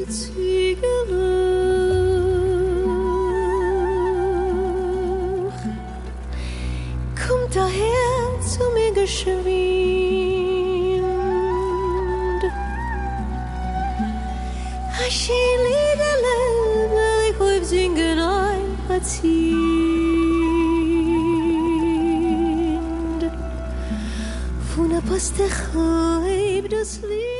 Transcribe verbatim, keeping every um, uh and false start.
Zügelloch. Kommt daher zu mir geschwind. Ashin lidele, ich hoib singen ein Patzind. Von der Poste hoib das Lied.